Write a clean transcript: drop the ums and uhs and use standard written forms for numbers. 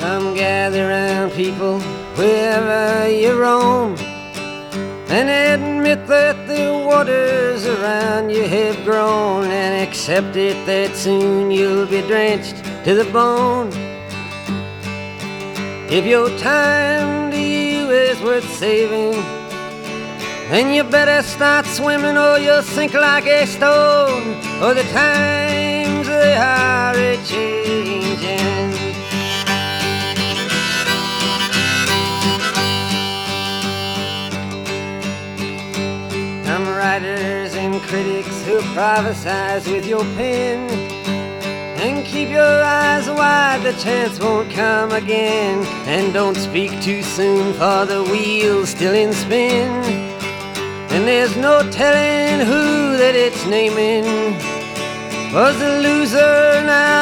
Come gather round, people, wherever you roam, and admit that the waters around you have grown, and accept it that soon you'll be drenched to the bone. If your time to you is worth saving, then you better start swimming or you'll sink like a stone, or the times they are a-changing. Some writers and critics who prophesize with your pen, and keep your eyes wide, the chance won't come again. And don't speak too soon, for the wheel's still in spin, and there's no telling who that it's naming was the loser now.